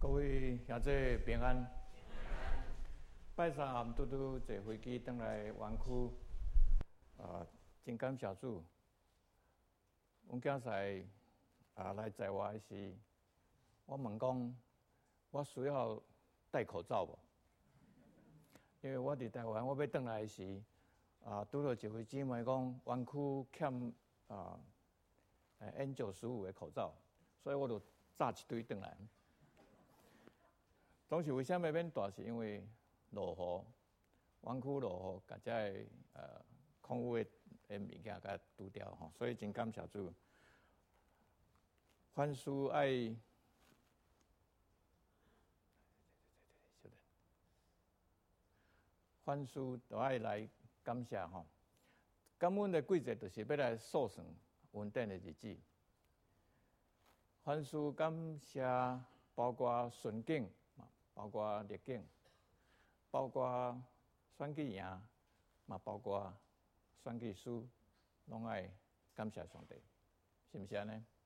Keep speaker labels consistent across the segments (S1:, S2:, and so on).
S1: 各位兄弟平安。拜三暗拄拄坐飞机返来湾区，真感谢主。阮囝婿来载我的时，我问讲，我需要戴口罩无？因为我伫台湾，我要返来的时，拄到一位姊妹讲，湾区欠N95的口罩，所以我就炸一堆返来。当时为什么免带？是因为落雨，湾区落雨，甲遮空污的物件甲除掉吼，所以真感谢主。凡事爱，凡事都爱来感谢吼。感恩的季节就是要来数算稳定的日子。凡事感谢，包括顺境。包括逆境，包括选举赢，嘛包括选举输，拢爱感谢上帝，是毋是安尼？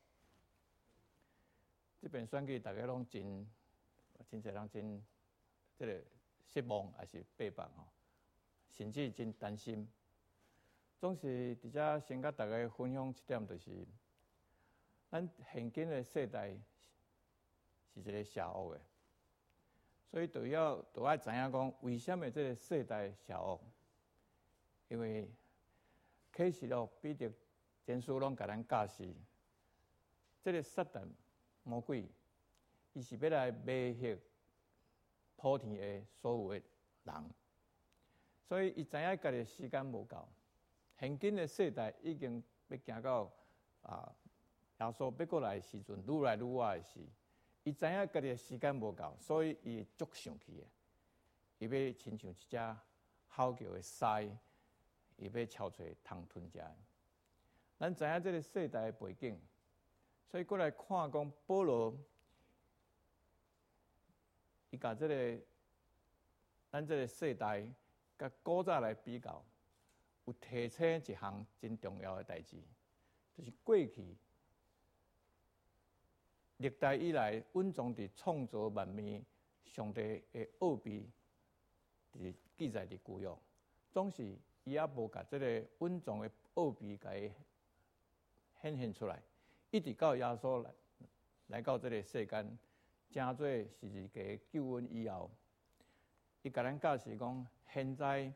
S1: 这边选举大家拢真侪人真这个失望，还是背叛吼，甚至真担心。总是伫遮先甲大家分享一点，就是咱现今的世代是一个邪恶的。所以都爱知影讲，为什么这个世代邪恶？因为启示录、彼得前书拢甲咱教示，这个撒旦魔鬼，伊是要来迷惑普天的所有的人。所以伊知影家己时间无够，现今的世代已经要行到耶稣要过来的时阵，愈来愈晚的时。伊知影家己的时间无够，所以伊足生气的。伊要亲像一只嚎叫的狮，伊要敲碎通吞食。咱知影这个世代的背景，所以过来看讲保罗，伊甲这个咱这个世代甲古早来比较，有提醒一项真重要的代志，就是过去。历代以来，稳重地创造万物，上帝的奥秘，伫记载伫旧约，总是伊也无甲这个稳重的奥秘甲伊显现出来，一直到耶稣来到这个世间，正做是一个救恩以后，伊甲咱教示讲，现在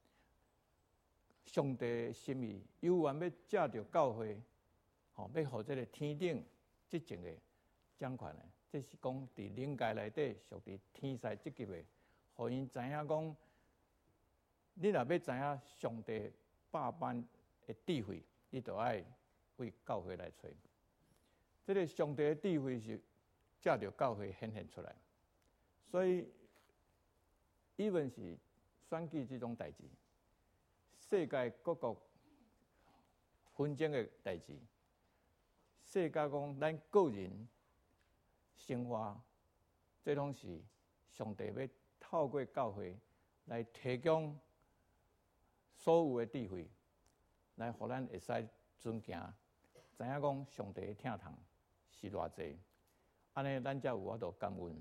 S1: 上帝的心意，有缘要借着教会，要互这个天顶即种的。掌权的，这是讲伫灵界内底属于天使积极的，互因知影讲，你若要知影上帝百般的智慧，你就爱为教会来找。这个上帝的智慧是借着教会显现出来，所以even是选举这种代志，世界各国纷争的代志，世界讲咱个人。生活，这拢是上帝要透过教会来提供所有的智慧，来互咱会使遵行，知影讲上帝的疼痛是偌济，安尼咱才有法度感恩。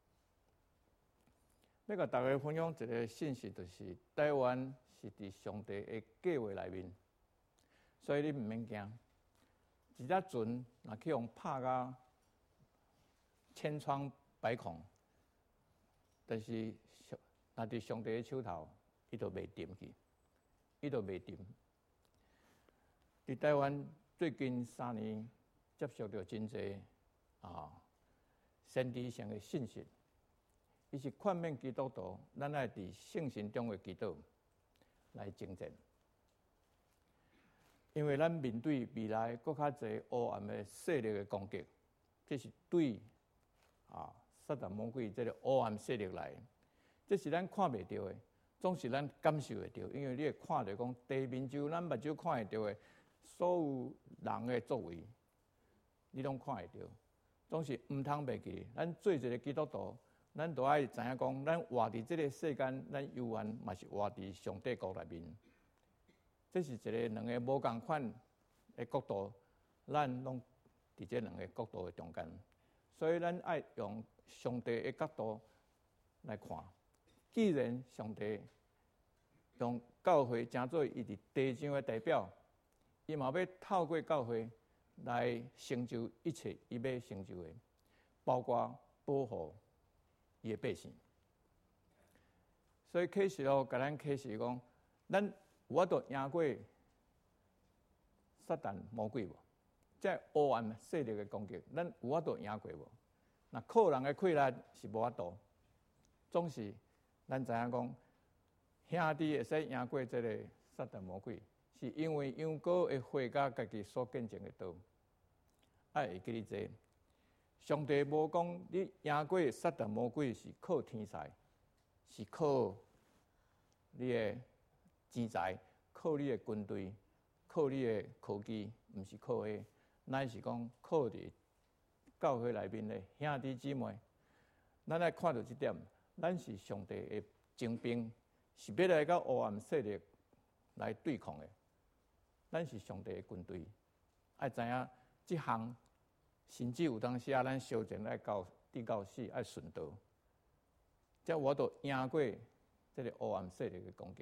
S1: 要甲大家分享一个信息，就是台湾是伫上帝的计划内面，所以你毋免惊，一只船若去互拍甲。千疮百孔，但是若伫上帝的手头，伊就袂沉去，伊就袂沉。伫台湾最近3年接触到真侪先知性的信息，伊是劝勉基督徒，咱爱伫圣神中的祈祷来征战，因为咱面对未来更较侪黑暗的势力的攻击，这是对。撒旦魔鬼这个黑暗势力来，这是咱看袂到的，总是咱感受会到，因为你会看到讲地面上咱目睭看会到的所有人的作为，你拢看会到，总是毋通袂记。咱做一个基督徒，咱都爱知影讲，咱活伫这个世间，咱有缘嘛是活伫上帝国内面，这是一个两个无共款的角度，咱拢伫这两个角度的中间。 所以咱爱用上帝的角度来看。既然上帝用教会当做伊伫地上的代表，伊嘛要透过教会来成就一切伊要成就的，包括保护伊的百姓。所以启示录甲咱启示讲，咱有法度赢过撒旦魔鬼无？即黑暗势力的攻击，咱有法度赢过无？那靠人的气力是无法度，总是咱知影讲，兄弟会使赢过这个撒旦魔鬼，是因为羊羔会回家家己所见证的道。爱会记你这，上帝无讲你赢过撒旦魔鬼是靠天才，是靠你的钱财，靠你的军队，靠你的科技，毋是靠迄，乃是讲靠伫教会内面的兄弟姊妹。咱来看到这点，咱是上帝的精兵，是要来甲黑暗势力来对抗的。咱是上帝的军队，爱知影这项，甚至有当时啊，咱烧钱爱直到死，爱顺道，才有法度赢过这个黑暗势力的攻击。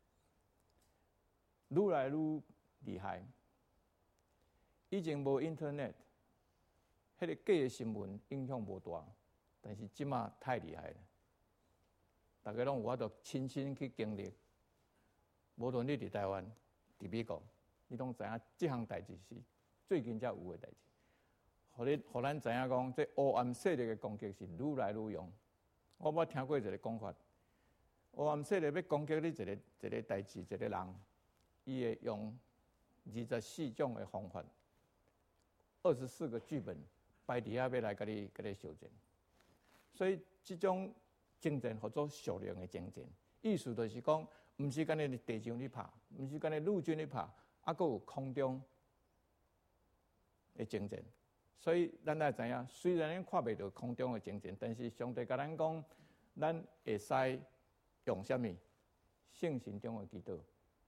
S1: 愈来愈厉害。以前无 internet， 迄个假的新闻影响无大，但是即马太厉害了。大家拢有法度亲身去经历，无论你伫台湾、伫美国，你拢知影即项代志是最近才有的代志。互咱知影讲，这黑暗势力的攻击是愈来愈勇。我捌听过一个讲法，黑暗势力要攻击你一个代志、一个人，伊会用24种的方法，24个剧本摆伫遐要来甲你烧钱。所以这种征战叫做属灵的征战，意思就是讲，毋是干你地上咧拍，毋是干你陆军咧拍，还佫有空中的征战。所以咱爱知影，虽然咱看袂到空中的征战，但是上帝甲咱讲，咱会使用什么？圣神中的祈祷。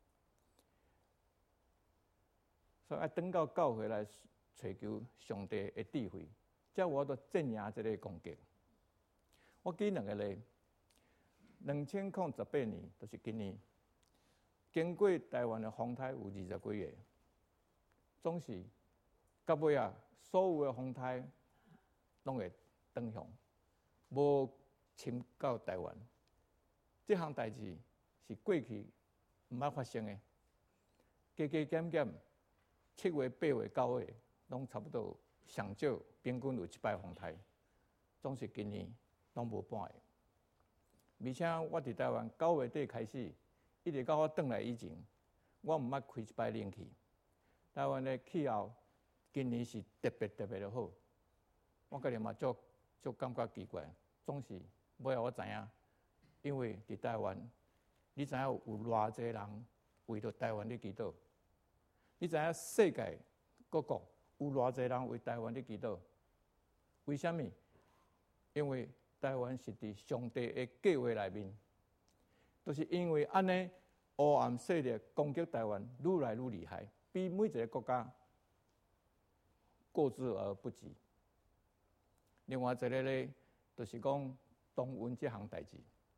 S1: 所以爱转到教会来寻求上帝的智慧，才有法度镇压这个攻击。我举两个例，2018年，就是今年，经过台湾的风台有20几个，总是到尾啊，所有的风台拢会转向，无侵到台湾。这项代志是过去毋捌发生的，加加减减，7月、8月、9月，拢差不多上少平均有1摆风台，总是今年拢无半个。而且我伫台湾9月底开始，一直到我转来以前，我毋捌开1摆冷气。台湾的气候今年是特别的好，我个人嘛足感觉奇怪，总是尾后我知影，因为伫台湾，你知影有偌济人为着台湾咧祈祷，你知影世界各国有偌济人为台湾咧祈祷，为什么？因为台湾是伫上帝的计划内面，就是因为安尼黑暗势力攻击台湾愈来愈厉害，比每一个国家过之而不及。另外一个咧，就是讲动员这项代志，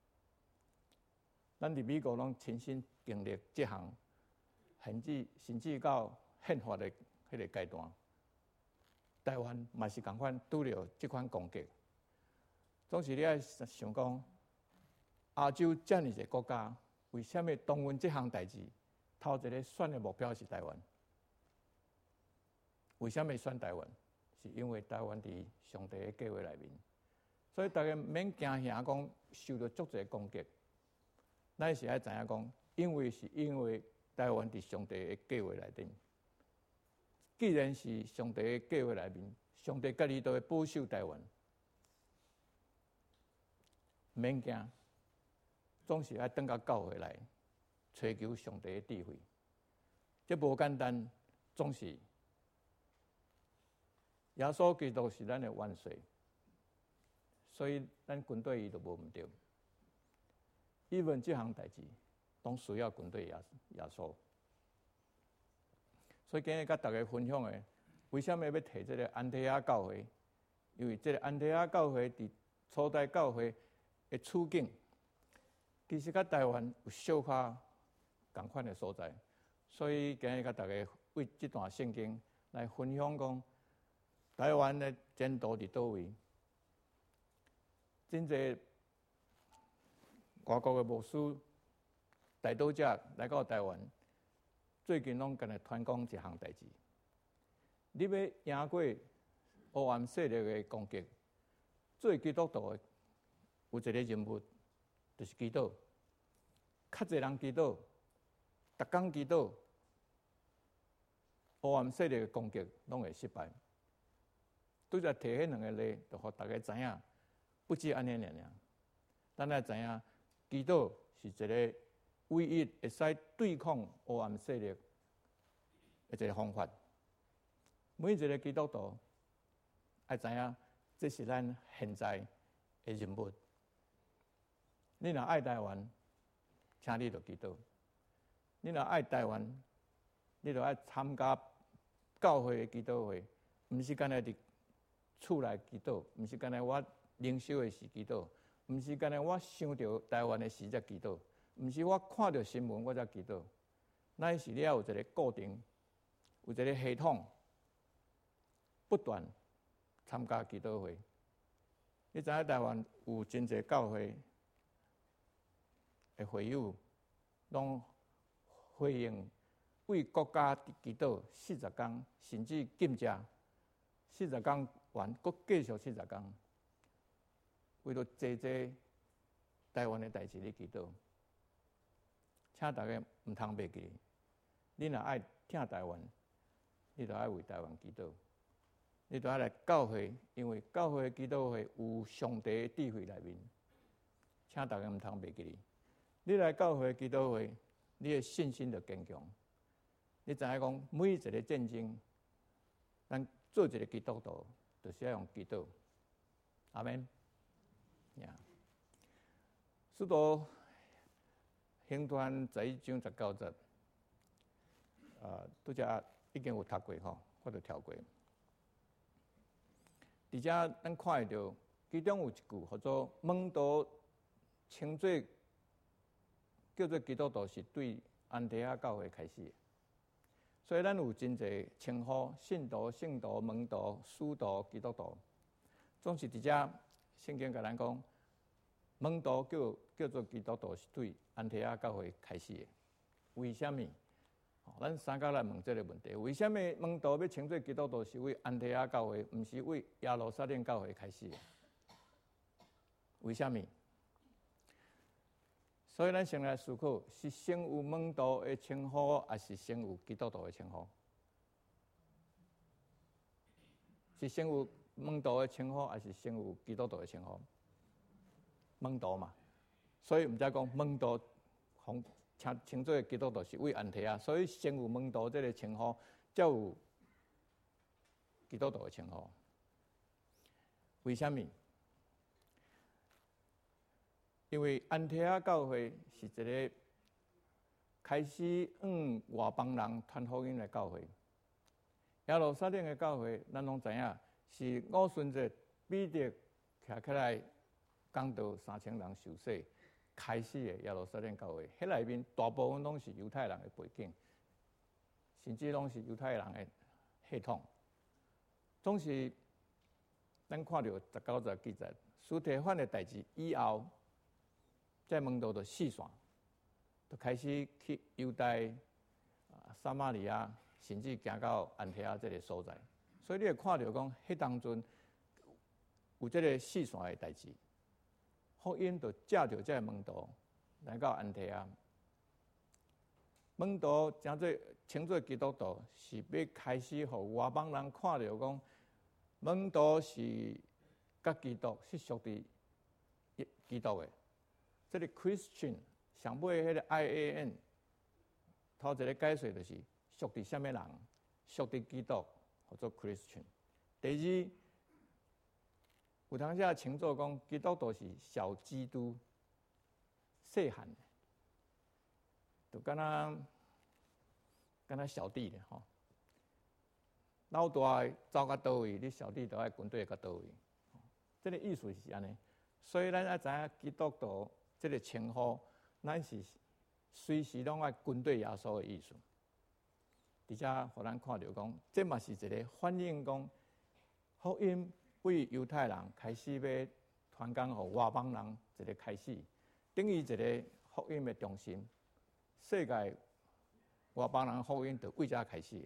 S1: 咱伫美国拢亲身经历这项，甚至到宪法的迄个阶段，台湾嘛是共款拄着这款攻击。总是你爱想讲，亚洲这样一个国家，为什么动员这项代志，头一个选的目标是台湾？为什么选台湾？是因为台湾伫上帝的计划内面，所以大家免惊吓讲受到足侪攻击。咱是爱知影讲，因为台湾伫上帝的计划内面。既然是上帝的计划内面，上帝家己都会保守台湾。免惊，总是爱转到教会来，追求上帝的智慧。这无简单，总是耶稣基督是咱的元帅，所以咱军队伊都无毋对。伊问这项代志，拢需要军队耶稣。所以今日甲大家分享的，为什么要提这个安提阿教会？ 因为这个安提阿教会伫初代教会的处境，其实甲台湾有小可同款的所在，所以今日甲大家为这段圣经来分享讲，台湾的前途伫倒位。真侪外国的牧师、代祷者来到台湾，最近拢跟来传讲一项代志：你要赢过黑暗势力的攻击，做基督徒的有一个任务，就是祈祷。较侪人祈祷，逐工祈祷，黑暗势力的攻击拢会失败。拄则摕迄两个例，就互大家知影。不止安尼尔，咱来知影，祈祷是一个唯一会使对抗黑暗势力的一个方法。每一个基督徒爱知影，这是咱现在的任务。你若爱台湾，请你就祈祷；你若爱台湾，你就爱参加教会的祈祷会，毋是干那伫厝内祈祷，毋是干那我灵修的时祈祷，毋是干那我想到台湾的时才祈祷，毋是我看到新闻我才祈祷，乃是你要有一个固定、有一个系统，不断参加祈祷会。你知影台湾有真侪教会的会友，拢回应为国家祈祷40天，甚至禁食40天完，搁继续40天。为了坐台湾的代志咧祈祷，请大家毋通袂记。你若爱听台湾，你就爱为台湾祈祷。你就爱来教会，因为教会的祈祷会有上帝的智慧内面。请大家毋通袂记。你来教会的祈祷会，你的信心就坚强。你知影讲每一个战争，咱做一个基督徒，就是要用祈祷。阿免。使徒行传11章19节，拄则已经有读过吼，我就跳过。而且咱看会到，其中有一句叫做“门徒称作叫做基督徒”，是对安提阿教会开始的。所以咱有真侪称呼：信徒、圣徒、门徒、使徒、基督徒，总是伫遮圣经甲咱讲。门徒叫做基督徒，是对安提阿教会开始的。为什么？咱三角来问这个问题：为什么门徒要称作基督徒，是为安提阿教会，毋是为耶路撒冷教会开始的？为什么？所以咱先来思考：是先有门徒的称呼，还是先有基督徒的称呼？是先有门徒的称呼，还是先有基督徒的称呼？门徒嘛，所以毋才讲门徒称作基督徒是为安提阿，所以先有门徒这个称呼，才有基督徒的称呼。为什么？因为安提阿教会是一个开始外邦人传福音的教会。耶路撒冷的教会，咱拢知影是五旬节彼得徛起来。讲到3000人受洗开始的耶路撒冷教会，迄内面大部分拢是犹太人的背景，甚至拢是犹太人的系统。总是咱看到19节记载，司提反的代志以后，在门徒就四散，就开始去犹太、撒玛利亚，甚至行到安提阿这个所在。所以你会看到讲，迄当中有这个四散的代志。福音就借着这门徒来到安提阿，门徒称作基督徒，是要开始互外邦人看到讲，门徒是甲基督是属于基督的。这个 Christian 上尾迄个 IAN， 头一个解释就是属于什么人，属于基督，叫做 Christian。第二，有当时称作讲基督徒是小基督，细汉的，就敢若小弟咧吼。老大走到倒位，你小弟就爱跟对到倒位。 这个意思是安尼。所以咱要知影基督徒这个称呼，咱是随时拢爱跟对耶稣的意思。而且，互咱看到讲，这嘛是一个反映讲福音为犹太人开始要传讲互外邦人一个开始，等于一个福音的中心。世界外邦人福音就为遮开始。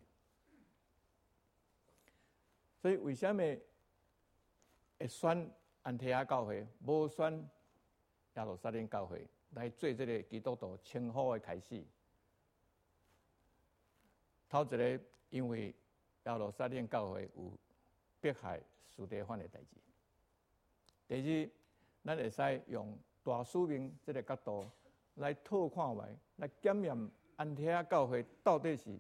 S1: 所以为什么会选安提阿教会，无选耶路撒冷教会来做这个基督徒称呼的开始？头一个，因为耶路撒冷教会有迫害司提反的代志。第二，咱会使用大使命这个角度来拓看卖，来检验安提阿教会到底是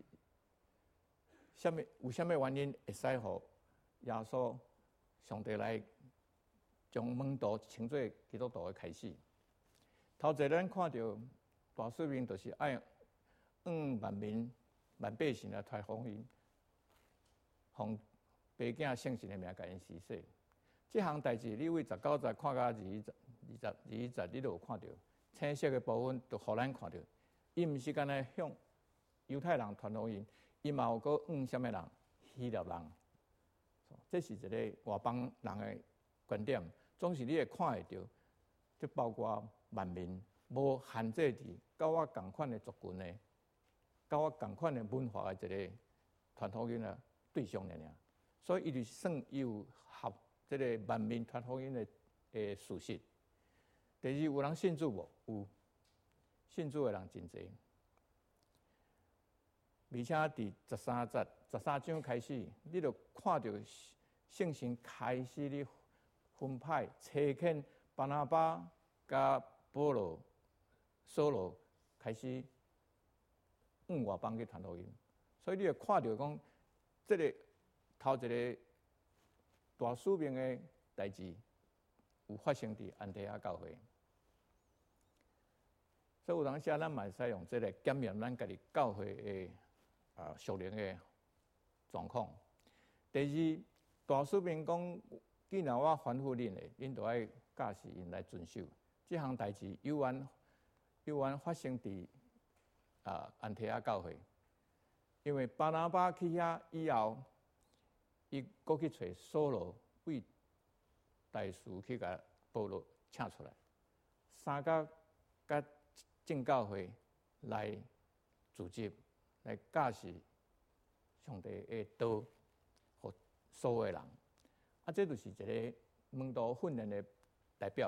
S1: 有什么原因会使互耶稣上帝来将门徒称作基督徒的开始。头一个咱看到大使命，就是爱万百姓来传福音，奉爸囝圣神的名甲因施洗。这项代志，你为19节看到20节，你就有看到青色的部分，就互咱看到，伊毋是干那向犹太人传福音，伊嘛有个什么人？希腊人。这是一个外邦人的观点，总是你会看会到，这包括万民，无限制伫甲我同款的族群的。甲我同款的文化的一个传福音的对象尔，所以伊就算有合这个万民传福音的事实。第二，有人信主无？有，信主的人真侪，而且伫13章开始，你就看到圣神开始咧分派差遣巴拿巴甲保罗、扫罗开始外邦去传福音，所以你会看到讲，这个头一个大使命的代志，有发生伫安提阿教会。所以有当时咱嘛会使用这个检验咱家己教会的属灵的状况。第二，大使命讲，既然我吩咐恁的，恁就要教示因来遵守。这项代志有缘发生伫安提阿教会，因为巴拿巴去遐以后，伊搁去找扫罗为大使去甲保罗请出来，三甲甲正教会来组织，来教示上帝的道，互所有的人。这就是一个门徒训练的代表。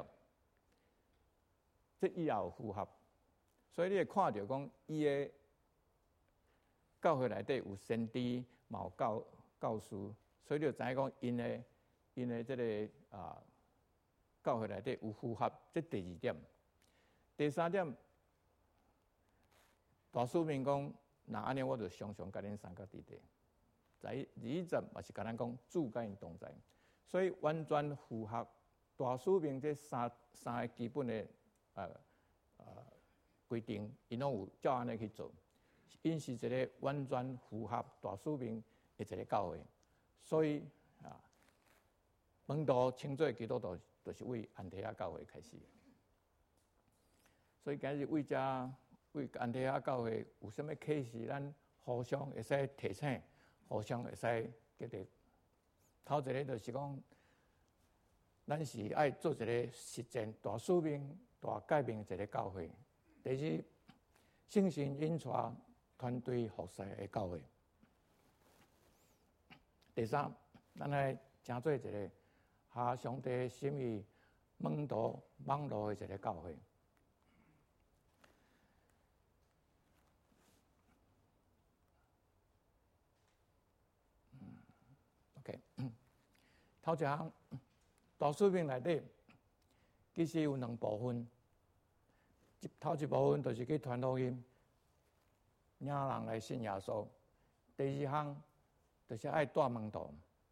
S1: 这以后有符合。所以你会看到讲，伊的教会内底有先知，嘛有教师，所以你就知影讲，因的这个教会内底有符合。这第二点。第三点，大使命讲，那安尼我就常常甲恁三角伫地。在20节嘛是甲咱讲主甲因同在，所以完全符合大使命这三个基本的规定，因拢有照安尼去做。因是一个完全符合大使命的一个教会，所以门徒称作基督徒，就是为安提阿教会开始。所以今日为安提阿教会有啥物启示，咱互相会使提醒，互相会使激励。头一个就是讲，咱是爱做一个实践大使命、大改变的一个教会。第二，圣神引带团队服侍的教会。第三，咱来成做一个合上帝心意、门徒网络的一个教会。OK， 头一项大使命内底，其实有两部分。头一部分就是去传福音，领人来信耶稣。第二项就是爱带门徒。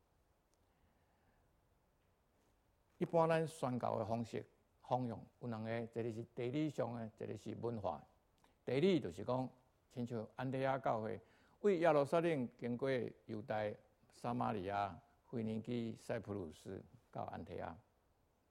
S1: 一般咱宣教的方向有两个，一个是地理上的，一个是文化。地理就是讲，亲像安提阿教会为耶路撒冷经过犹大、撒玛利亚、腓尼基、塞浦路斯到安提阿，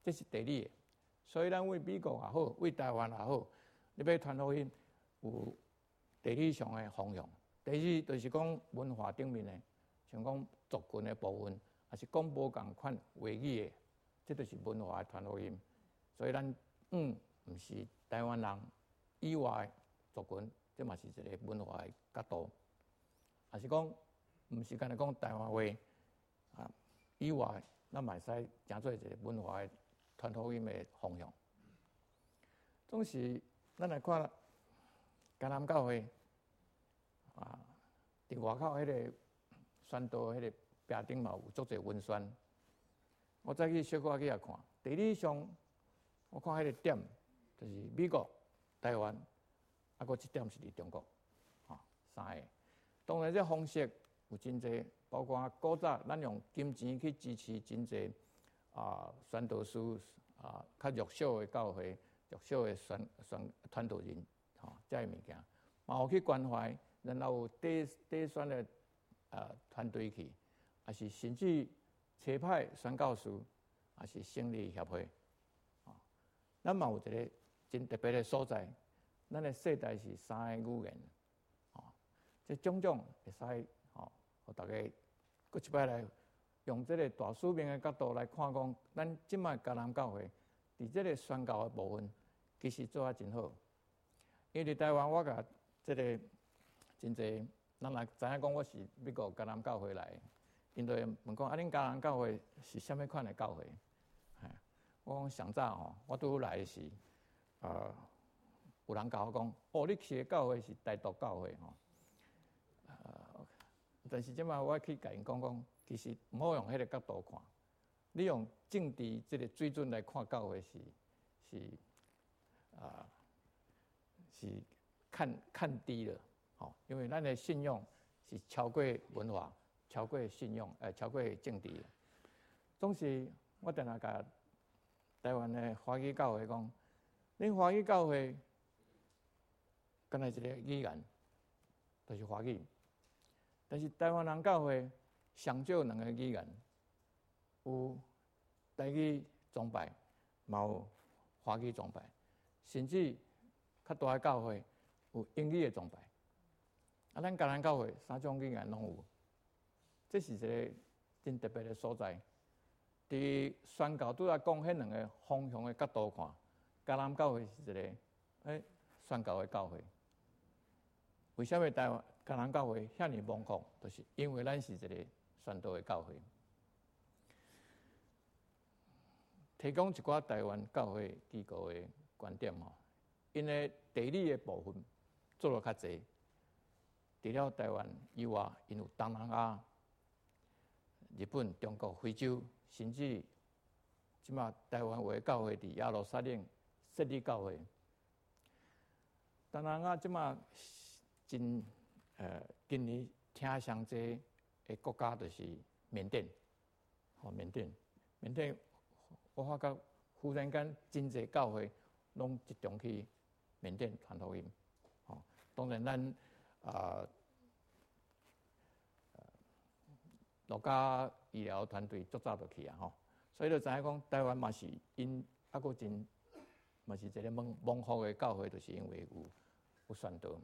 S1: 这是地理的。所以咱为美国也好，为台湾也好，你要传福音，有地理上的方向。第二就是讲文化顶面的，像讲族群的部分，也是讲无共款话语的，这就是文化的传福音。所以咱毋是台湾人以外的族群，这嘛是一个文化的角度。也是讲，毋是干那讲台湾话啊以外，咱嘛会使成做一个文化的传福音的方向。总是咱来看迦南教会啊，伫外口迄个宣道迄个壁顶嘛有足侪文宣。我再去小可去遐看，地理上我看迄个点就是美国、台湾，啊，搁一点是伫中国，三个。当然，这方式有真侪，包括古早咱用金钱去支持真侪宣道师较弱小的教会、弱小的宣传道人，这个物件，嘛有去关怀，然后有底选的团队去，也是甚至车派宣教师，也是胜利协会，咱嘛有一个真特别的所在，咱的世代是3个语言。这种种会使互大家搁一摆来用这个大使命的角度来看，讲咱即摆迦南教会伫这个宣教的部分，其实做啊真好。因为伫台湾，我甲这个真侪人来知影讲我是美国迦南教会来的，因就问讲恁迦南教会是啥物款的教会？我讲上早我拄来的是有人甲我讲，你去的教会是台独教会但是即摆我去甲因讲，其实毋好用迄个角度看，你用政治这个水准来看教会是看低了，因为咱的信用是超过文化、超过信用，超过政治。总是我定下甲台湾的华语教会讲，恁华语教会敢若一个语言，就是华语。但是台湾人教会上少2个语言，有台语崇拜，嘛有华语崇拜，甚至较大的教会有英语的崇拜。咱迦南教会3种语言拢有，这是一个真特别的所在。伫宣教拄仔讲迄2个方向的角度看，迦南教会是一个宣教的教会。为什么台湾迦南教会遐尼蒙酷？就是因为咱是一个宣道的教会，提供一寡台湾教会机构的观点因为地理的部分做了较济，除了台湾以外，因有东南亚、日本、中国、非洲，甚至即马台湾有的教会伫耶路撒冷设立教会。东南亚即马真今年听上济的国家就是缅甸，缅甸，我发觉忽然间真济教会拢集中去缅甸传福音。当然咱陆家医疗团队足早就去所以就知影讲台湾嘛是因阁真嘛是一个蒙福的教会，就是因为有宣道。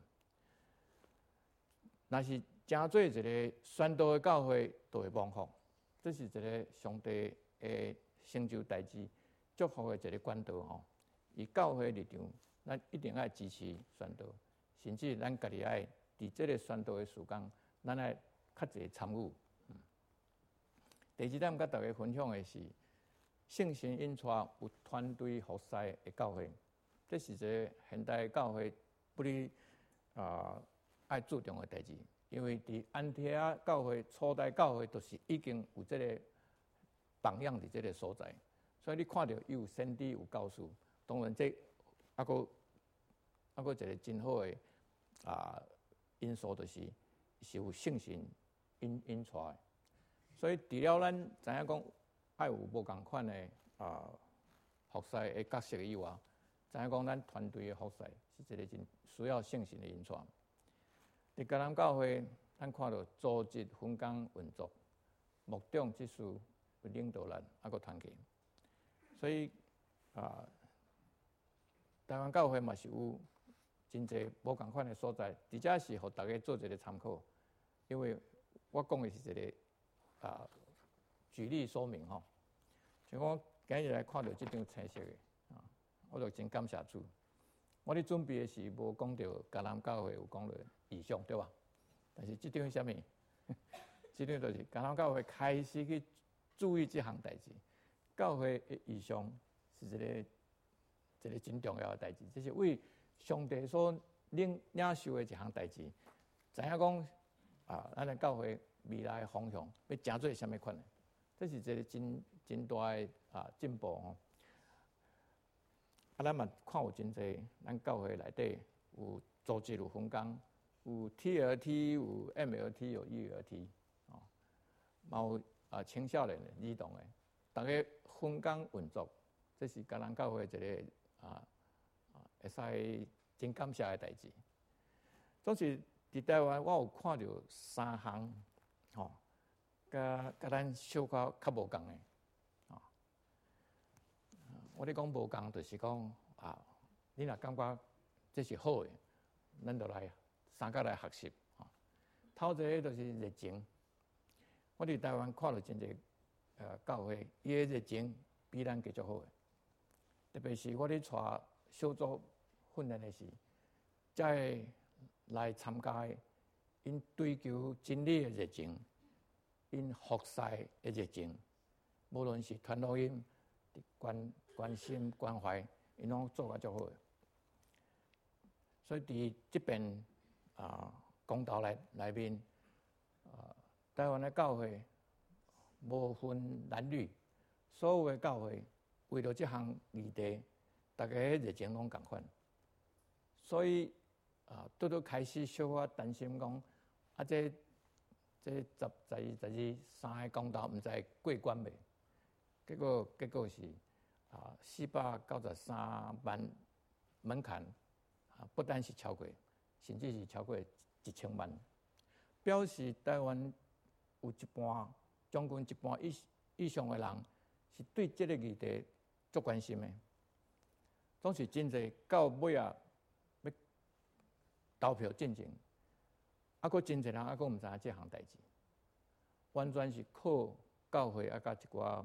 S1: 若是真做一个宣道的教会，就会蒙福。这是一个上帝的成就代志、祝福的一个管道以教会立场，咱一定要支持宣道，甚至咱家己爱伫这个宣道的时间，咱爱较侪参与。第二点，甲大家分享的是圣神引带有团队服侍的教会，这是一个现代教会不离爱注重的代志，因为伫安提阿教会、初代教会都是已经有这个榜样伫这个所在，所以你看到有先知、有教师，当然这还佫一个真好的因素，就是有圣神引带的。所以除了咱知影讲爱有无共款的服侍的角色以外，知影讲咱团队的服侍是一个真需要圣神的引带。伫迦南教会，咱看到组织分工运作，牧长、执事、领导人，佫团契。 所以台湾教会嘛是有真侪无共款的所在，伫遮是互大家做一个参考。因为我讲的是一个举例说明吼，像我今日来看到这张青色的我就真感谢主。我咧准备的是无讲到迦南教会有讲到异象，对吧？但是这张是啥物？这张就是迦南教会开始去注意这项代志。教会的异象是一个真重要的代志，这是为上帝所领受的一项代志。知影讲咱的教会未来的方向要行做啥物款的，这是一个真大的进步吼。咱嘛看有真侪，咱教会内底有组织有分工，有 TLT， 有 MLT， 有 ELT， 嘛有青少年的、儿童的，大家分工运作，这是甲咱教会一个会使真感谢的代志。总是伫台湾，我有看到3项，甲咱小可较无共的。我咧讲无共，就是讲你若感觉这是好的，咱就来三甲来学习。头一个就是热情，我伫台湾看到真侪教会，伊的热情比咱继续好的。特别是我咧带小组训练的时，才来参加的，因追求真理的热情，因服侍的热情，无论是传福音、关心关怀，因拢做甲足好的。所以伫这边公道内面，台湾的教会无分男女，所有的教会为了这项议题，大家的热情拢同款。所以拄拄开始小可担心讲，这12、12、3个公道，毋知过关未？结果是493万门槛，不单是超过，甚至是超过1000万，表示台湾有一半，将近一半以上的人是对这个议题足关心的。总是真侪到尾要投票进前，佫真侪人佫毋知影这项代志，完全是靠教会甲一寡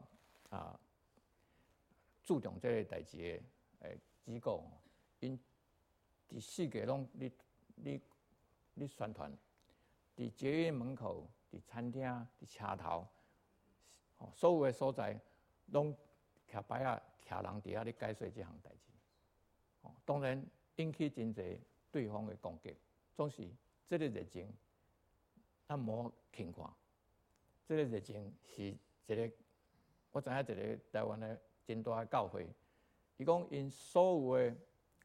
S1: 注重这个代志的机构，因伫世界拢咧宣传，伫捷运门口、伫餐厅、伫车头，所有的所在拢徛牌仔、徛人伫遐咧解说这项代志。当然引起真侪对方的攻击，总是这个热情，咱无轻看。这个热情是一个，我知影一个台湾的真大的教会，伊讲因所有的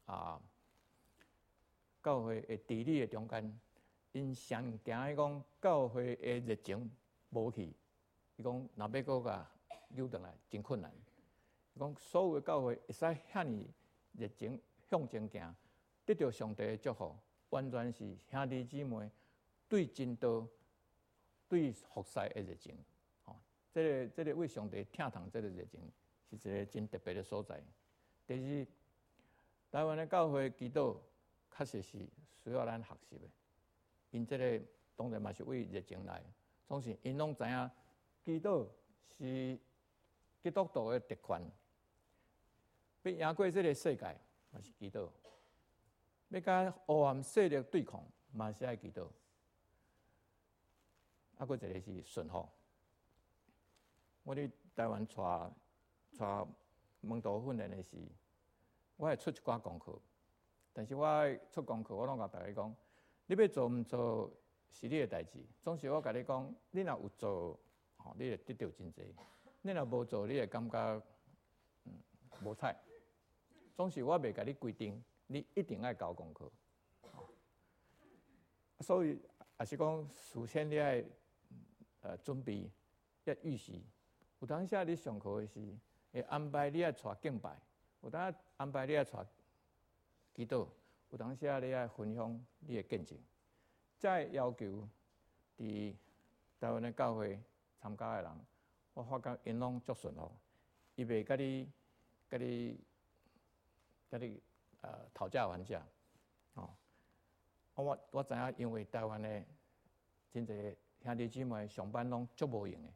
S1: 教会的治理的中间，因上惊伊讲教会的热情无去，伊讲若要搁甲扭转来真困难。伊讲所有的教会会使遐尼热情向前行，得到上帝的祝福，完全是兄弟姊妹对真道、对服侍的热情。这个为上帝疼痛这个热情，是一个真特别的所在。第二，台湾的教会祈祷确实是需要咱学习的。因这个当然嘛是为热情来，总是因拢知影祈祷是基督徒的特权。要赢过这个世界，嘛是祈祷；要甲黑暗势力对抗，嘛是爱祈祷。佫一个是顺服。我伫台湾带门徒训练的时，我会出一寡功课，但是我出功课，我拢甲大家讲，你要做毋做是你的代志。总是我甲你讲，你若有做，你会得到真济；你若无做，你会感觉无彩。总是我袂甲你规定，你一定爱交功课。所以也是讲，事先你爱准备，要预习。有当时你上课的时，会安排你爱带敬拜；有当安排你爱带祈祷；有当时你爱分享你的见证。再要求伫台湾的教会参加的人，我发觉因拢足顺服，伊袂甲你跟你讨价还价，哦，我知影，因为台湾的真侪兄弟姊妹上班拢足无用的，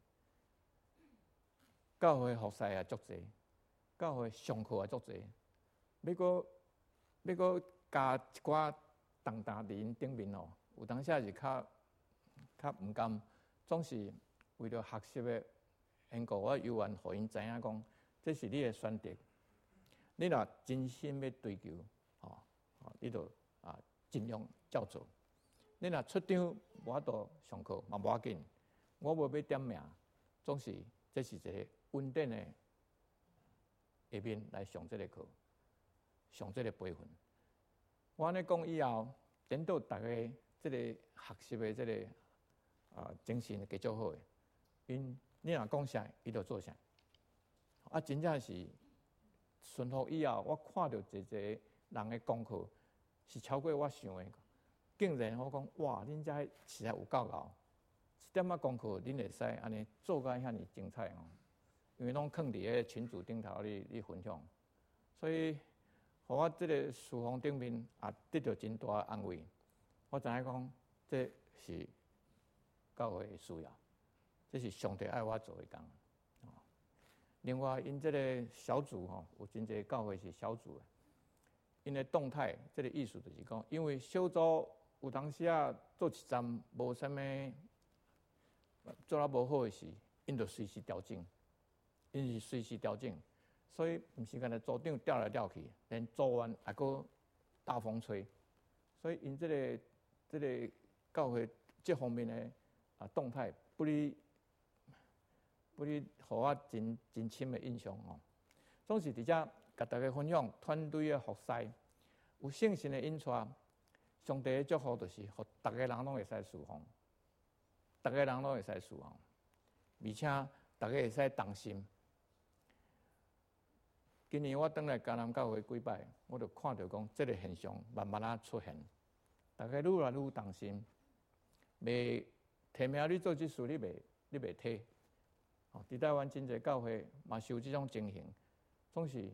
S1: 教会服侍也足侪，教会上课也足侪，要搁加一寡重担伫因顶面哦，有当时是较毋甘，总是为了学习的缘故，我犹原互因知影讲，这是你的选择。你若真心要追求，你就尽量照做。你若出场无法度上课嘛无要紧，我无要点名，总是这是一个稳定的下面来上这个课，上这个培训。我安尼讲以后，等到大家这个学习的这个精神加足好的，因你若讲啥，伊就做啥。真正是顺服以后，我看到一个人的功课是超过我想的，竟然我讲哇，恁遮实在有够熬，一点仔功课恁会使安尼做甲遐尼精彩哦，因为拢放伫个群组顶头你分享，所以，互我即个书房顶面也得到真大安慰。我知影讲，这是教会的需要，这是上帝爱我做的工。另外，因这个小组有真侪教会是小组的，因的动态，这个意思就是讲，因为小组有当时做一站无啥物做了无好的事，因就随时调整，因是随时调整，所以毋是干那组长调来调去，连组员还阁大风吹，所以因这个教会这方面的动态不离，互我真深的印象哦。总是伫遮甲大家分享团队的服侍，有圣神的引出，上帝的祝福就是，互大家人拢会使侍奉，大家人拢会使侍奉，而且大家会使同心。今年我转来嘉南教会几摆，我就看到讲，这个现象慢慢出现，大家愈来愈同心，袂提名你做这事，你袂提。伫台湾真侪教会嘛是有这种情形，总是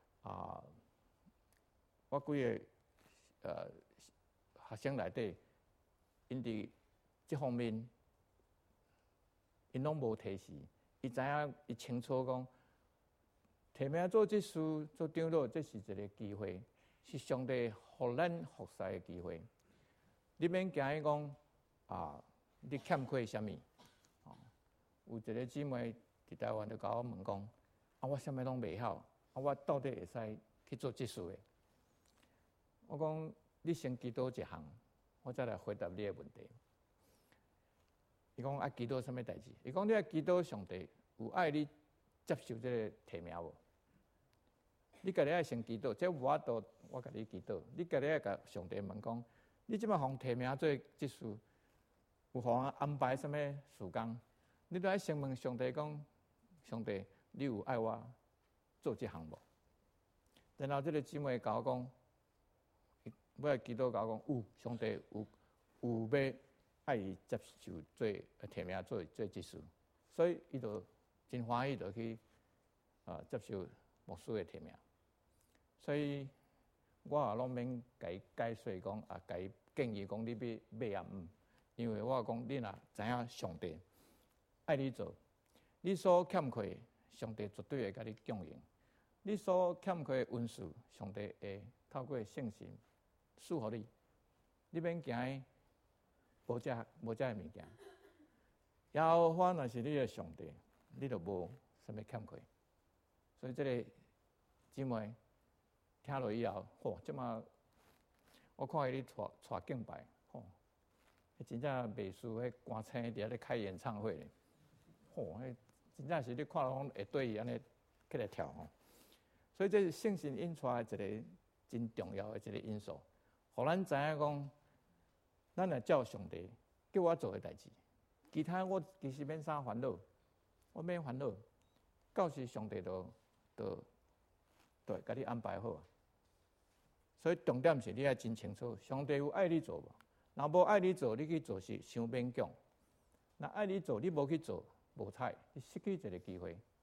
S1: 我几个学生内底，因伫这方面，因拢无提示，伊知影，伊清楚讲，提名做这事做长老，这是一个机会，是上帝互咱服侍的机会。你免惊伊讲你欠缺啥物？有一个姊妹伫台湾就甲我问讲，我啥物拢袂晓，我到底会使去做这事的？我讲你先祈祷一项，我再来回答你的问题。伊讲祈祷啥物代志？伊讲你祈祷上帝有爱你接受这个提名无？你家己爱先祈祷，这无法度我甲你祈祷。你家己爱甲上帝问讲，你即摆互提名做这事，有互安排啥物时间？你都爱先问上帝讲，上帝，你有爱我做这项无？然后这个姊妹甲我讲，我来祈祷甲我讲，有上帝有要爱伊接受做提名做这事，所以伊就真欢喜，就去接受牧师的提名。所以我也拢免甲伊解说讲甲伊建议讲你要因为我讲你若知影上帝爱你做，你所欠缺，上帝绝对会甲你供应；你所欠缺的恩赐，上帝会透过圣神赐予你。你免惊无这的物件。耶和华若是你的上帝，你就无啥物欠缺。所以这个姊妹听落以后，即马我看伊咧带敬拜，真正袂输迄歌星伫咧开演唱会咧。真正是你看拢会对伊安尼起来跳吼，所以这是圣神引出来一个真重要的一个因素，互咱知影讲，咱来照上帝叫我做的代志，其他我其实免啥烦恼，我免烦恼，到时上帝就会甲你安排好。所以重点是你要真清楚，上帝有爱你做无？若无爱你做，你去做是伤勉强；若爱你做，你无去做。无彩，你失去一个机会，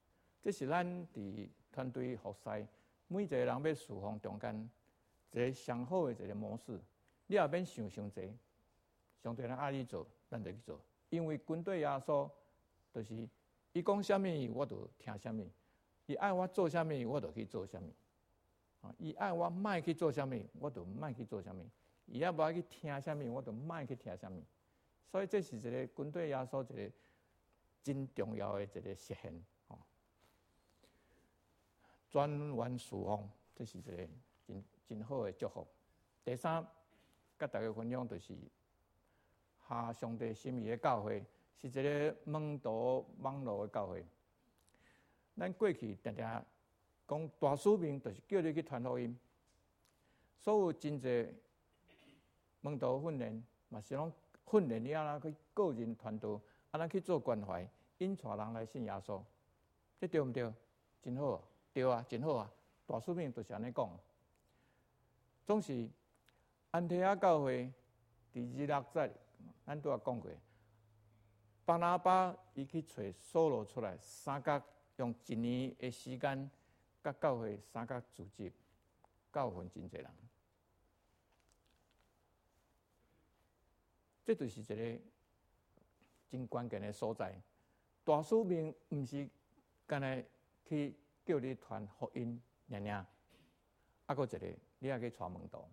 S1: 这是咱伫团队服侍，每一个人要侍奉中间一个上好的一个模式。你也免想伤济，上帝人爱你做，咱就去做。因为军队耶稣就是伊讲啥物，我就听啥物；伊爱我做啥物，我就去做啥物。伊爱我莫去做啥物，我就莫去做啥物；伊也无爱去听啥物，我就莫去听啥物。所以这是一个军队耶稣一个真重要的一个实现。专员侍奉，这是一个真好的祝福。第三，甲大家分享就是下上帝心意的教会，是一个门徒网络的教会。咱过去常常讲大使命，就是叫你去传福音。所有真济门徒训练，嘛是拢训练你啊，去个人传道，啊，去做关怀，引带人来信耶稣，这对毋对？真好啊！对啊，真好啊！大使命就是安尼讲。总是安提阿教会第26节，咱拄也讲过，巴拿巴伊去找扫罗出来，三角用1年的时间，甲教会三角组织，教训真侪人。这就是一个真关键的所在。大使命毋是干来去叫你传福音尔，啊，搁一个你也去传门徒。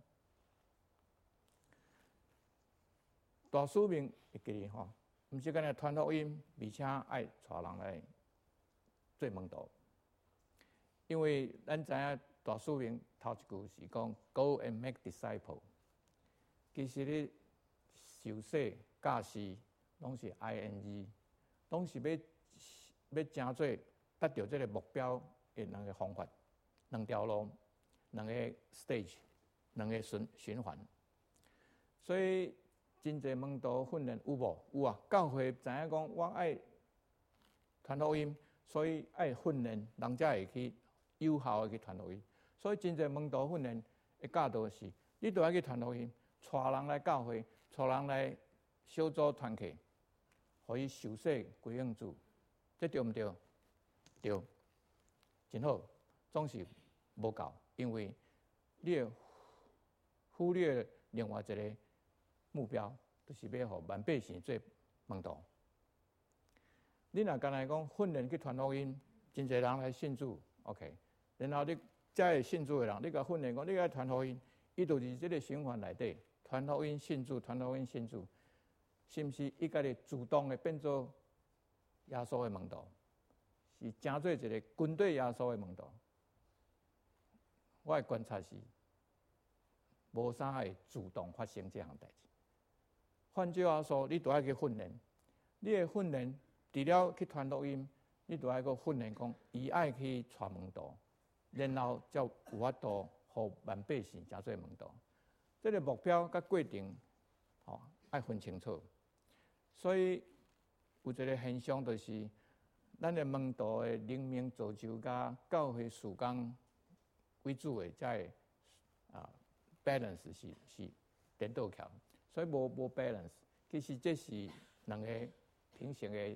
S1: 大使命会记哩吼，毋是干来传福音，而且爱带人来做门徒。因为咱知影大使命头一句是讲 Go and make disciple， 其实你受洗、教士拢是 ing， 拢是要成做达到这个目标的两个方法，两条路，两个 stage， 两个循环。所以真侪门徒训练有无？有啊！教会知影讲，我爱传福音，所以爱训练人才会去有效的去传福音。所以真侪门徒训练的教导是，你都要去传福音，带人来教会，带人来小组团契，互伊受洗归应主，这对毋对？对，真好。总是无够，因为你会忽略另外一个目标，就是要互万百姓做门徒。你若干来讲训练去传福音，真侪人来信主 ，OK。然后你才会信主的人，你甲训练讲，你爱传福音，伊就是这个循环内底，传福音信主，传福音信主，是毋是伊家己主动的变做耶稣的门徒？是成做一个军队耶稣的门徒。我的观察是，无啥会主动发生这项代志。换句话说，你都要去训练。你的训练除了去传福音，你都要去训练讲，伊爱去传门徒，然后才有法度，互万百姓成做门徒。这个目标甲过程，爱分清楚。所以有一个现象，就是咱的门徒的灵命造就，甲教会事工为主的，才会balance 是颠倒起来。所以无 balance， 其实这是两个平行的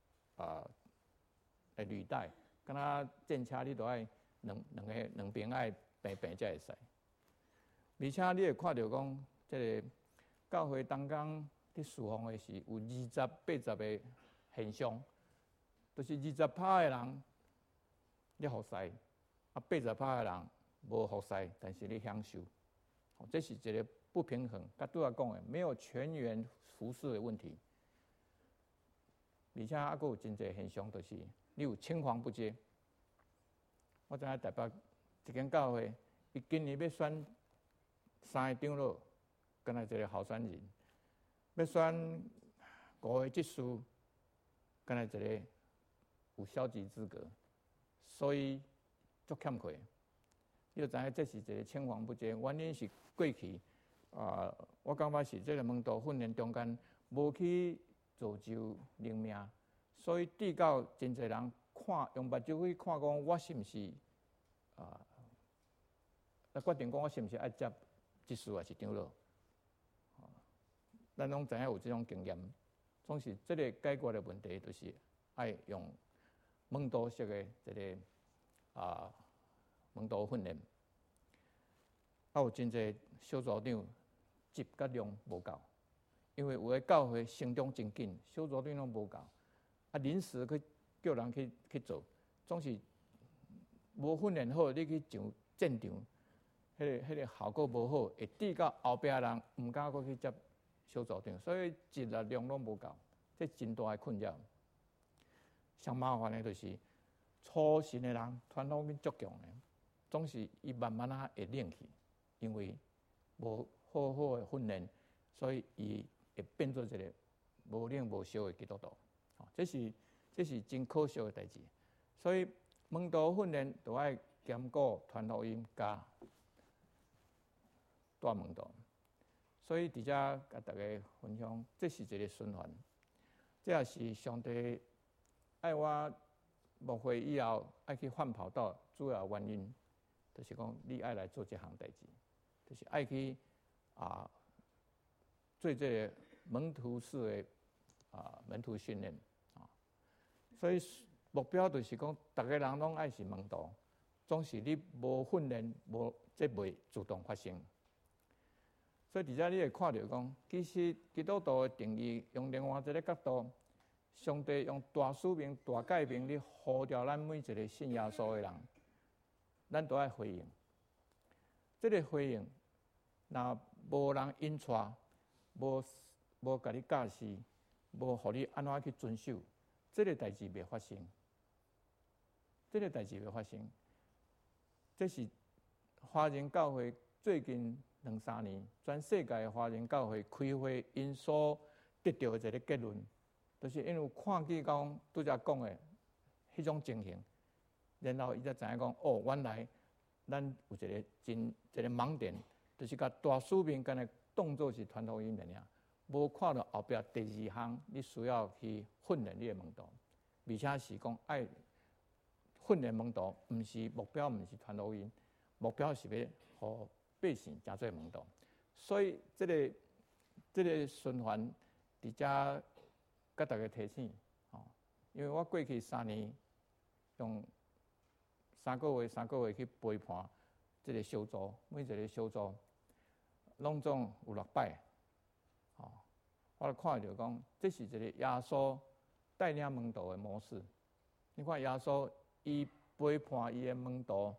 S1: 履带，敢若战车你都爱两边爱平才会使。而且你会看到讲，这个教会当中伫侍奉的是有20-80个现象，就是20%的人你服侍，80%的人无服侍，但是你享受。这是一个不平衡。甲拄仔讲的，没有全员服侍的问题。而且还有真侪现象，就是你有青黄不接。我知影台北一间教会，伊今年要选3个长老，敢若一个候选人；要选5个执事，敢若一个有消极资格，所以足欠缺。你就知影这是一个青黄不接，原因是过去我感觉是这个门徒训练中间无去造就灵命，所以致到真侪人用目睭去看讲，我是毋是决定讲我是毋是爱接执事还是长老？咱拢知影有这种经验，总是这个解决的问题，就是爱用门徒式的一个门徒训练，有真侪小组长质甲量无够，因为有诶教会成长真紧，小组长拢无够，临时去叫人去做，总是无训练好，你去上战场，迄个效果无好，会抵到后壁人毋敢搁去接小组长，所以质量拢无够，这真大诶困扰。上麻烦诶就是初信诶人，传统面足强诶，总是伊慢慢会冷去，因为无好好诶训练，所以伊会变做一个无冷无烧诶基督徒。这是真可惜诶代志。所以门徒训练就爱兼顾传福音加大门徒。所以伫遮甲大家分享，这是一个循环。这也是上帝爱我牧会以后爱去换跑道主要原因，就是讲你爱来做这项代志，就是爱去做这个门徒式的门徒训练所以目标就是讲，大家人拢爱是门徒，总是你无训练，这袂自动发生。所以伫遮你会看到讲，其实基督徒的定义用另外一个角度，上帝用大使命、大诫命，你呼召咱每一个信耶稣的人，咱都爱回应。这个回应，若无人引带，无甲你教示，无互你安怎去遵守，这个代志袂发生。这个代志袂发生，这是华人教会最近2-3年，全世界的华人教会开会因所得到的一个结论，就是因为看见讲拄则讲的迄种情形，然后伊才知影讲，原来咱有一个盲点，就是甲大使命干的当作是传福音尔，无看到后壁第2项，你需要去训练你的门徒，而且是讲爱训练门徒，毋是目标，毋是传福音，目标是要互百姓真做门徒。所以这个循环伫遮甲大家提醒因为我过去3年用3个月去陪伴这个小组，每一个小组拢总有6摆我就看到讲，这是一个耶稣带领门徒的模式。你看耶稣，伊陪伴伊的门徒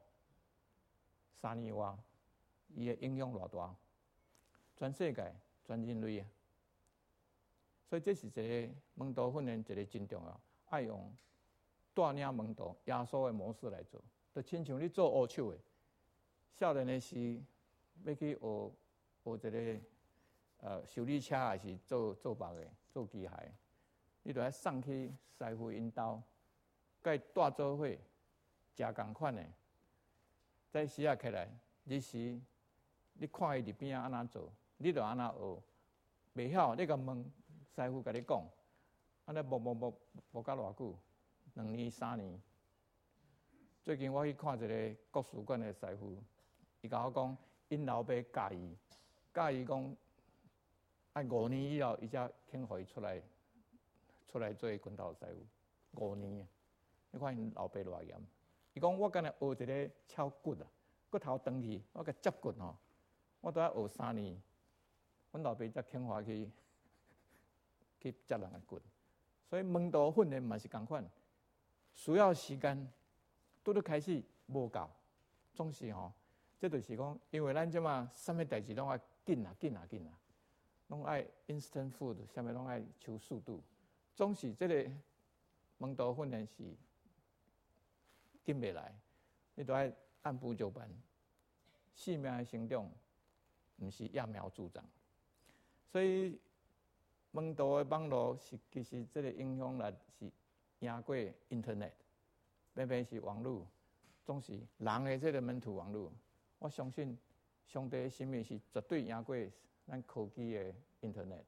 S1: 3年外，伊的影响偌大，全世界、全人类所以这是一个门徒训练，一个真重要，爱用带领门徒耶稣的模式来做。就亲像你做乌手的，少年的时要去学一个修理车，还是做别的、做机械，你就要送去师傅因兜，甲伊带做伙，食共款的。再时啊起来，日时你看伊伫边仔安怎做，你就安怎学。袂晓，你甲问师傅甲你讲，安尼无甲偌久，2年3年。最近我去看一个国术馆的师傅，伊甲我讲，因老爸教伊讲，爱5年以后，伊才肯互伊出来做拳头师傅。5年，你看因老爸偌严。伊讲我敢若学一个敲骨骨头长去，我甲接骨我都要学3年。阮老爸才肯互去接人的骨。所以门徒训练嘛是共款，需要时间。拄拄开始无够，总是这就是讲，因为咱即马啥物代志拢爱紧啊，拢爱 instant food， 啥物拢爱求速度，总是这个门徒训练是紧袂来，你都爱按部就班。生命的成长，毋是揠苗助长，所以门徒的网络其实这个影响力是赢过 internet。偏偏是网络，总是人的这个门徒网络。我相信上帝的心意是绝对赢过咱科技的 internet。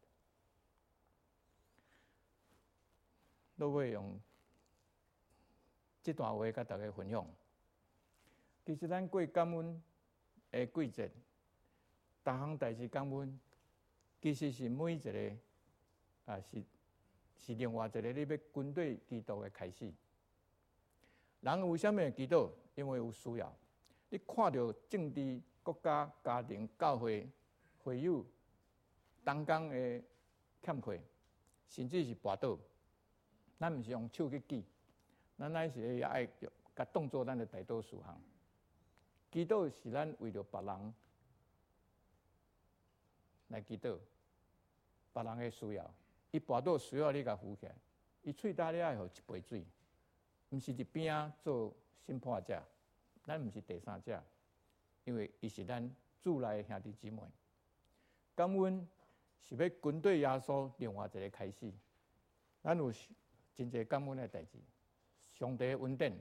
S1: 都会用这段话甲大家分享。其实咱过感恩的季节，逐项代志感恩，其实是每一个是另外一个你要军队基督的开始。 人为什么会祈祷？因为有需要。你看到政治、国家、家庭、教会、会友、同工的欠缺，甚至是跋倒，咱毋是用手去记，咱乃是也爱甲当作咱的大多数项。祈祷是咱为着别人来祈祷，别人的需要。伊跋倒需要你甲扶起来，伊喙焦你爱互一杯水，毋是伫边仔做审判者，咱毋是第三者，因为伊是咱主内的兄弟姊妹。感恩是要军队耶稣另外一个开始，咱有真侪感恩的代志，上帝的恩典。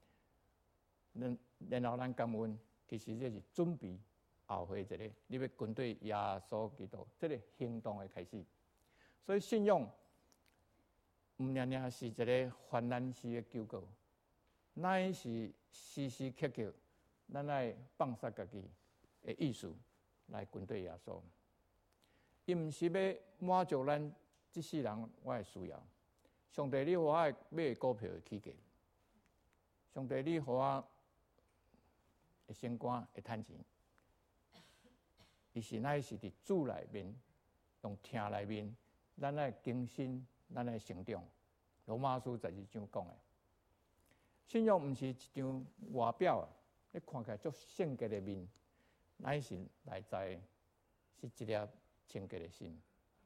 S1: 然后咱感恩，其实这是准备后悔一个你要军队耶稣基督这个行动的开始。所以信仰毋单是一个患难时的救赎，乃是时时刻刻咱爱放下家己的意思来军队耶稣。伊毋是要满足咱这世人我的需要。上帝，你互我买股票的起价，上帝，你互我会升官会趁钱，伊是乃是伫主内面，用听内面，咱来更新，咱来成长。罗马书12章讲的，信仰毋是一张外表啊，你看起来足圣洁的面，乃是内在是一粒清洁的心。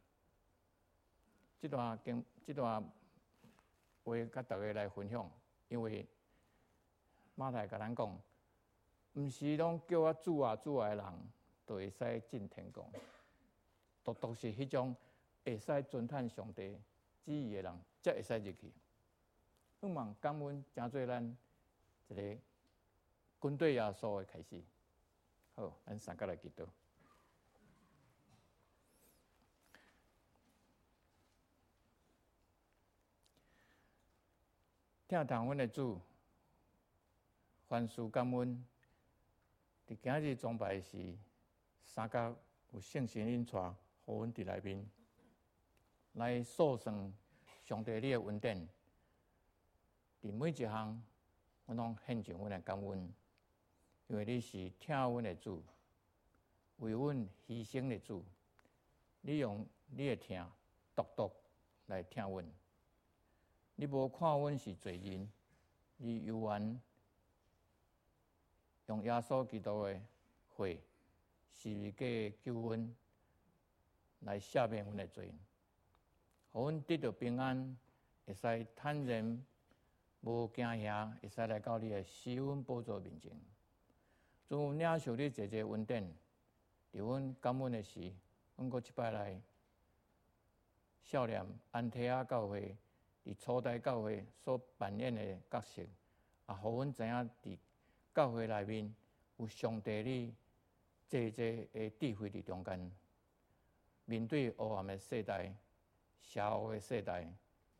S1: 这段话甲大家来分享，因为马太甲咱讲。毋是拢叫我主啊主啊的人，就会使进天国。独是迄种会使遵探上帝旨意的人，才会使入去。希望感恩真做咱一个军队耶稣的开始。好，咱三个来祈祷。听堂阮的主，凡事感恩。伫今日崇拜时，三角有圣神引带，互阮伫内面来诉说上帝你的恩典。伫每一项，阮拢献上阮的感恩，因为你是听阮的主，为阮牺牲的主。你用你的听，独来听阮。你无看阮是罪人，你犹原用耶稣基督的血，是个救恩，来赦免阮的罪，互阮得到平安，会使坦然无惊吓，会使来到你的施恩宝座面前。主领受你这恩典，伫阮感恩的时，阮阁一摆来孝念安提阿教会伫初代教会所扮演的角色，也互阮知影伫教会内面有上帝你这的智慧伫中间，面对黑暗的世代、邪恶的世代，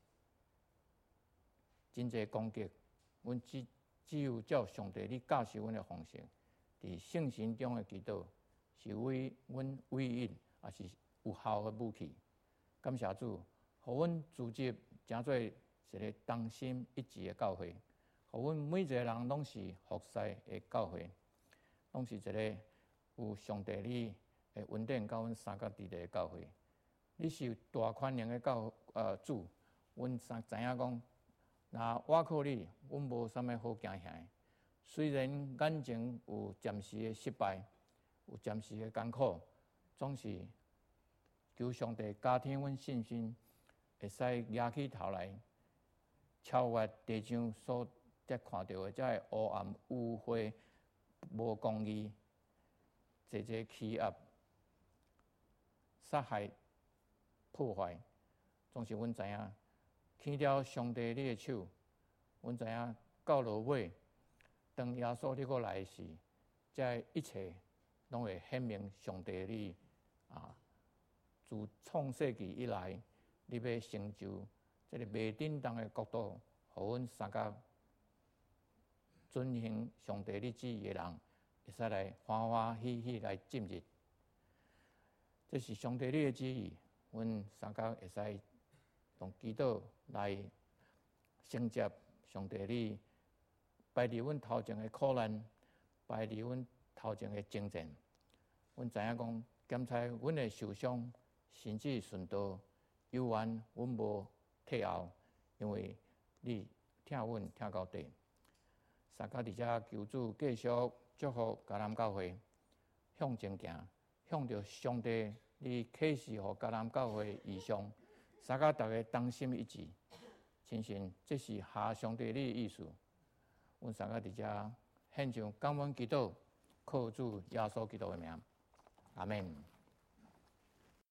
S1: 真侪攻击，阮只有照上帝你教示阮的方式，伫圣神中的祈祷，是为阮唯一也是有效的武器。感谢主，互阮组织诚做一个同心一致的教会。互阮每一个人拢是服侍的教会，拢是一个有上帝你的恩典甲阮三角地的教会。你是大宽容的主，阮知影讲，若我靠你，阮无啥物好惊吓。虽然眼前有暂时的失败，有暂时的艰苦，总是求上帝加添阮信心，会使举起头来，超越地上所才看到的，才会黑暗、污秽、无公义、这欺压、杀害、破坏，总是阮知影，牵着上帝你的手，阮知影到落尾，当耶稣你过来时，这一切拢会显明上帝你自创世纪以来，你要成就这个未震动的国度，互阮三角遵行上帝你旨意的人，会使来欢欢喜喜来进入。这是上帝你的旨意，阮三角会使用祈祷来承接上帝你排除阮头前的苦难，排除阮头前的征战。阮知影讲，检查阮的受伤，甚至顺道，有缘阮无退后，因为你疼阮疼到底。三甲伫遮求主继续祝福迦南教会向前行，向着上帝你启示互迦南教会意向，三甲大家同心一致，亲信这是下上帝你的意思。阮三甲伫遮献上感恩祈祷，靠主耶稣基督的名，阿门。